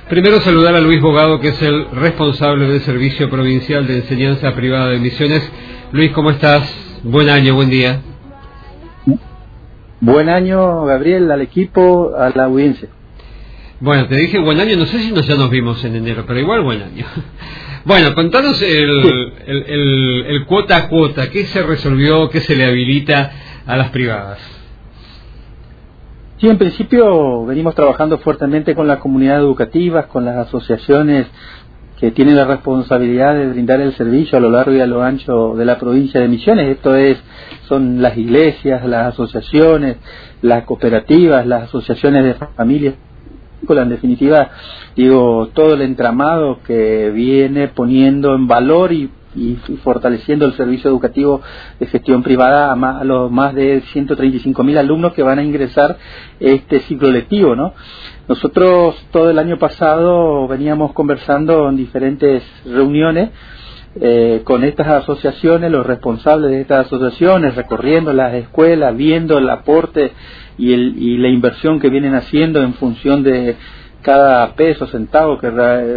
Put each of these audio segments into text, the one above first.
Primero saludar a Luis Bogado, que es el responsable del Servicio Provincial de Enseñanza Privada de Misiones. Luis, ¿cómo estás? Buen año, buen día. Buen año, Gabriel, al equipo, a la audiencia. Bueno, te dije buen año, no sé si ya nos vimos en enero, pero igual buen año. Bueno, contanos el cuota a cuota, ¿qué se resolvió, qué se le habilita a las privadas? Sí, en principio venimos trabajando fuertemente con las comunidades educativas, con las asociaciones que tienen la responsabilidad de brindar el servicio a lo largo y a lo ancho de la provincia de Misiones. Son las iglesias, las asociaciones, las cooperativas, las asociaciones de familias. En definitiva, todo el entramado que viene poniendo en valor y fortaleciendo el servicio educativo de gestión privada a los más de 135.000 alumnos que van a ingresar este ciclo lectivo, ¿no? Nosotros todo el año pasado veníamos conversando en diferentes reuniones con estas asociaciones, los responsables de estas asociaciones, recorriendo las escuelas, viendo el aporte y la inversión que vienen haciendo en función de cada peso, centavo que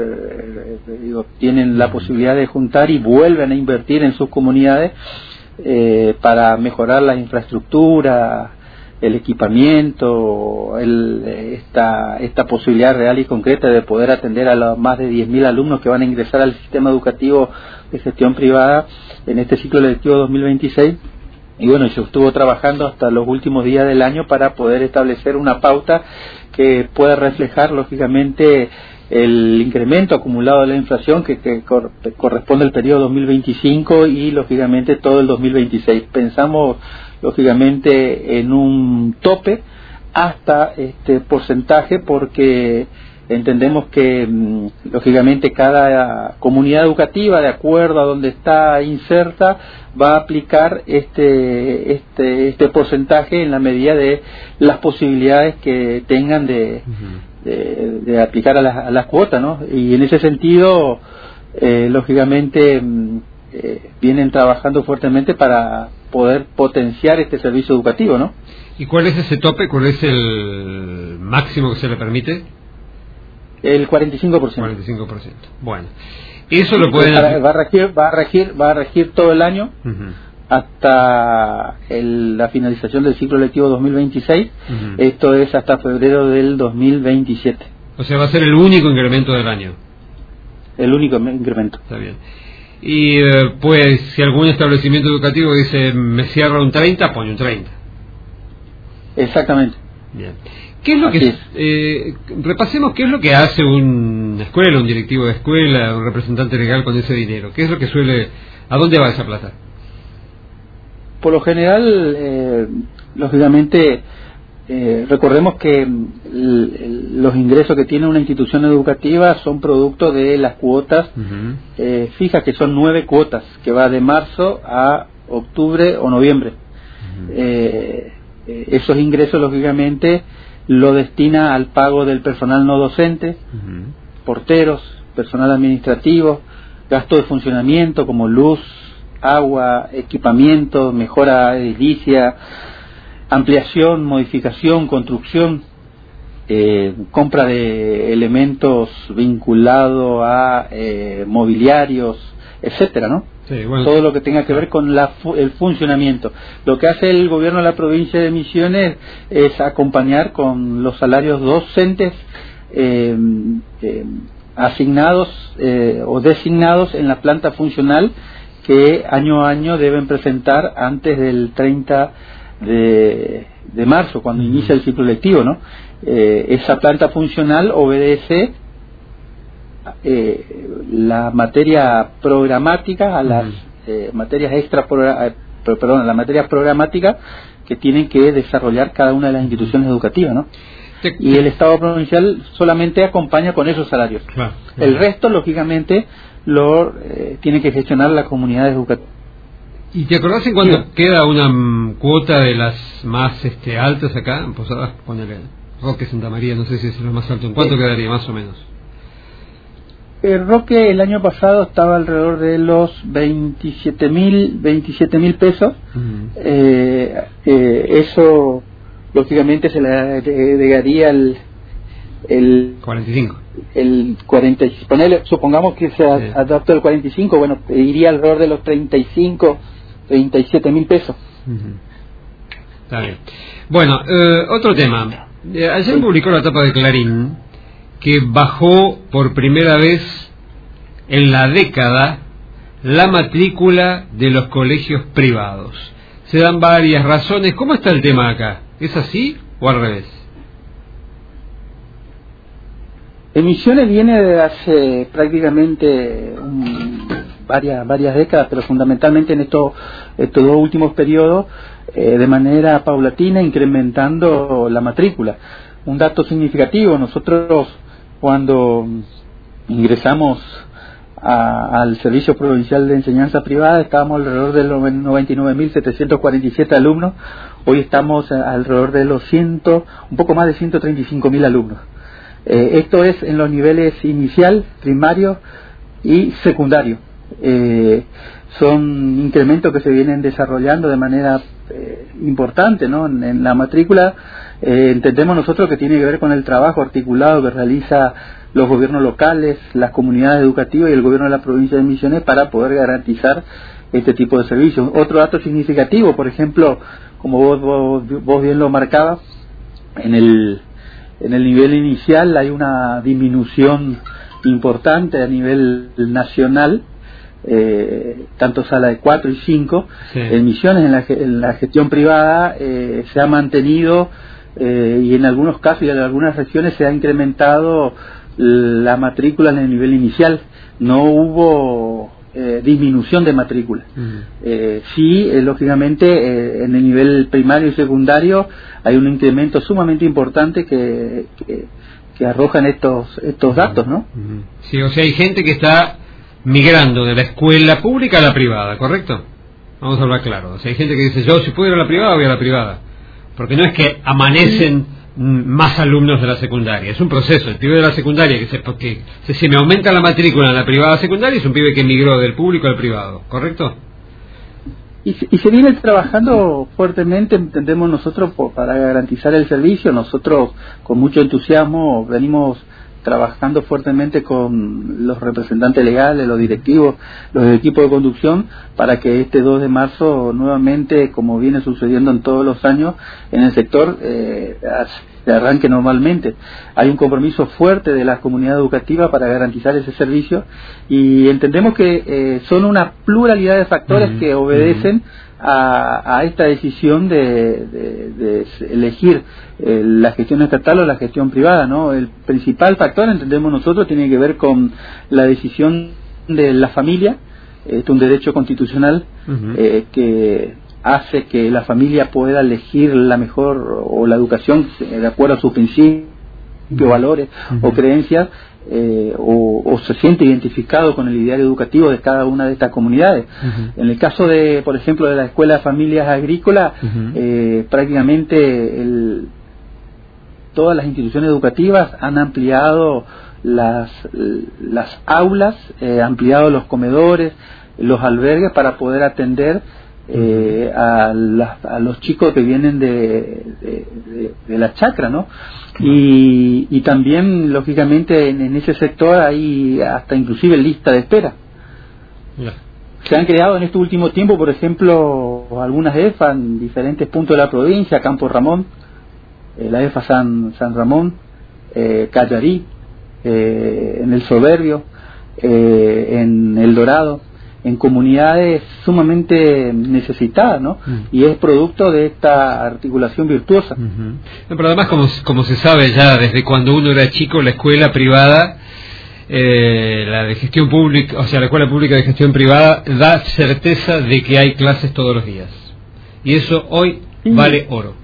tienen la posibilidad de juntar y vuelven a invertir en sus comunidades para mejorar la infraestructura, el equipamiento, esta posibilidad real y concreta de poder atender a los más de 10.000 alumnos que van a ingresar al sistema educativo de gestión privada en este ciclo lectivo 2026. Y bueno, se estuvo trabajando hasta los últimos días del año para poder establecer una pauta que pueda reflejar lógicamente el incremento acumulado de la inflación que corresponde al periodo 2025 y lógicamente todo el 2026. Pensamos lógicamente en un tope hasta este porcentaje porque entendemos que lógicamente cada comunidad educativa, de acuerdo a donde está inserta, va a aplicar este porcentaje en la medida de las posibilidades que tengan de aplicar a las cuotas, ¿no? Y en ese sentido, lógicamente, vienen trabajando fuertemente para poder potenciar este servicio educativo, ¿no? ¿Y cuál es ese tope? ¿Cuál es el máximo que se le permite? El 45%. 45%. Bueno, eso lo pueden... Va a regir todo el año hasta la finalización del ciclo lectivo 2026. Esto es hasta febrero del 2027. O sea, va a ser el único incremento del año. El único incremento. Está bien. Y pues, si algún establecimiento educativo dice me cierra un 30, pone un 30. Exactamente. Bien. ¿Qué es lo repasemos qué es lo que hace una escuela, un directivo de escuela, un representante legal con ese dinero? ¿Qué es lo que a dónde va esa plata? Por lo general, lógicamente, recordemos que los ingresos que tiene una institución educativa son producto de las cuotas fijas, que son 9 cuotas, que va de marzo a octubre o noviembre. Esos ingresos, lógicamente, lo destina al pago del personal no docente, porteros, personal administrativo, gastos de funcionamiento como luz, agua, equipamiento, mejora edilicia, ampliación, modificación, construcción, compra de elementos vinculados a mobiliarios, etcétera, ¿no? Sí, bueno. Todo lo que tenga que ver con el funcionamiento. Lo que hace el gobierno de la provincia de Misiones es acompañar con los salarios docentes asignados o designados en la planta funcional que año a año deben presentar antes del 30 de marzo, cuando inicia el ciclo lectivo, ¿no? Esa planta funcional obedece la materia programática a las materias la materia programática que tienen que desarrollar cada una de las instituciones educativas, ¿no? Y el Estado provincial solamente acompaña con esos salarios. Claro. El resto, lógicamente, lo tiene que gestionar la comunidad educativa. ¿Y te acordás en cuánto queda una cuota de las más altas acá en Posadas? Ponele Roque, Santa María, no sé si es lo más alto. ¿En cuánto quedaría, más o menos? El Roque el año pasado estaba alrededor de los 27.000 pesos. Eso lógicamente se le agregaría el 45. el 40, supongamos que se adaptó el 45, bueno, iría alrededor de los 35, 37 mil pesos. Está bien. Bueno, otro tema. Ayer publicó la tapa de Clarín que bajó por primera vez en la década la matrícula de los colegios privados. Se dan varias razones. ¿Cómo está el tema acá? ¿Es así o al revés? En Misiones viene de hace prácticamente varias décadas, pero fundamentalmente en estos dos últimos periodos, de manera paulatina, incrementando la matrícula. Un dato significativo: nosotros cuando ingresamos al Servicio Provincial de Enseñanza Privada estábamos alrededor de los 99.747 alumnos. Hoy estamos alrededor de los un poco más de 135.000 alumnos. Esto es en los niveles inicial, primario y secundario. Son incrementos que se vienen desarrollando de manera importante, ¿no? En la matrícula entendemos nosotros que tiene que ver con el trabajo articulado que realiza los gobiernos locales, las comunidades educativas y el gobierno de la provincia de Misiones para poder garantizar este tipo de servicios. Otro dato significativo, por ejemplo, como vos bien lo marcabas, en el nivel inicial hay una disminución importante a nivel nacional, tanto sala de 4 y 5. Sí. En Misiones, en la gestión privada, se ha mantenido y en algunos casos y en algunas regiones se ha incrementado la matrícula en el nivel inicial. No hubo disminución de matrícula. Sí, lógicamente, en el nivel primario y secundario hay un incremento sumamente importante que arrojan estos datos, ¿no? Sí, o sea, hay gente que está migrando de la escuela pública a la privada, ¿correcto? Vamos a hablar claro. O sea, hay gente que dice, yo si puedo ir a la privada, voy a la privada. Porque no es que amanecen más alumnos de la secundaria, es un proceso. El pibe de la secundaria, porque si me aumenta la matrícula en la privada secundaria, es un pibe que migró del público al privado, ¿correcto? Y se viene trabajando fuertemente, entendemos nosotros, para garantizar el servicio. Nosotros con mucho entusiasmo venimos trabajando fuertemente con los representantes legales, los directivos, los equipos de conducción, para que este 2 de marzo nuevamente, como viene sucediendo en todos los años en el sector, arranque normalmente. Hay un compromiso fuerte de la comunidad educativa para garantizar ese servicio, y entendemos que son una pluralidad de factores que obedecen a esta decisión de elegir la gestión estatal o la gestión privada, ¿no? El principal factor, entendemos nosotros, tiene que ver con la decisión de la familia. Es un derecho constitucional que hace que la familia pueda elegir la mejor o la educación de acuerdo a sus principios, valores o creencias, o se siente identificado con el ideal educativo de cada una de estas comunidades. En el caso de, por ejemplo, de la Escuela de Familias Agrícolas, prácticamente todas las instituciones educativas han ampliado las aulas, ampliado los comedores, los albergues para poder atender a los chicos que vienen de la chacra, ¿no? Y también, lógicamente, en ese sector hay hasta inclusive lista de espera. Se han creado en este último tiempo, por ejemplo, algunas EFA en diferentes puntos de la provincia: Campo Ramón, la EFA San Ramón, Callarí, en El Soberbio, en El Dorado, en comunidades sumamente necesitadas, ¿no? Y es producto de esta articulación virtuosa. Pero además, como se sabe ya desde cuando uno era chico, la escuela privada, la de gestión pública, o sea, la escuela pública de gestión privada da certeza de que hay clases todos los días. Y eso hoy vale oro.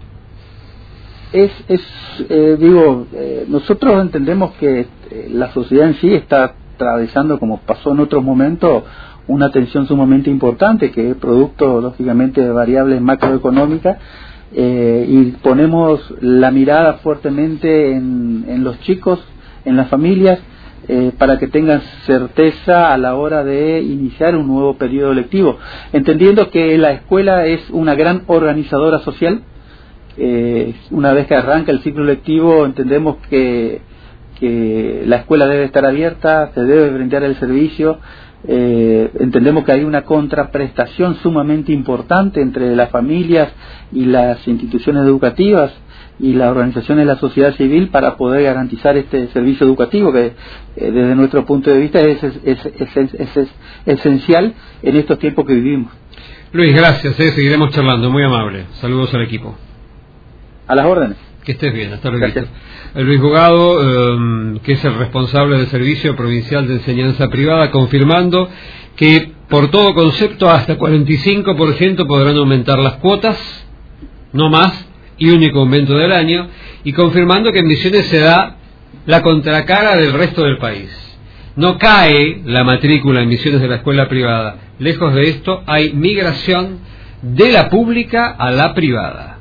Nosotros entendemos que la sociedad en sí está atravesando, como pasó en otros momentos, una tensión sumamente importante, que es producto, lógicamente, de variables macroeconómicas, y ponemos la mirada fuertemente en los chicos, en las familias, para que tengan certeza a la hora de iniciar un nuevo periodo lectivo, entendiendo que la escuela es una gran organizadora social. Una vez que arranca el ciclo lectivo, entendemos que que la escuela debe estar abierta, se debe brindar el servicio. Entendemos que hay una contraprestación sumamente importante entre las familias y las instituciones educativas y las organizaciones de la sociedad civil para poder garantizar este servicio educativo que desde nuestro punto de vista es esencial en estos tiempos que vivimos. Luis, gracias, seguiremos charlando, muy amable. Saludos al equipo. A las órdenes. Que estés bien, hasta luego. Luis Bogado, que es el responsable del Servicio Provincial de Enseñanza Privada, confirmando que por todo concepto hasta 45% podrán aumentar las cuotas, no más, y único aumento del año, y confirmando que en Misiones se da la contracara del resto del país. No cae la matrícula en Misiones de la escuela privada. Lejos de esto, hay migración de la pública a la privada.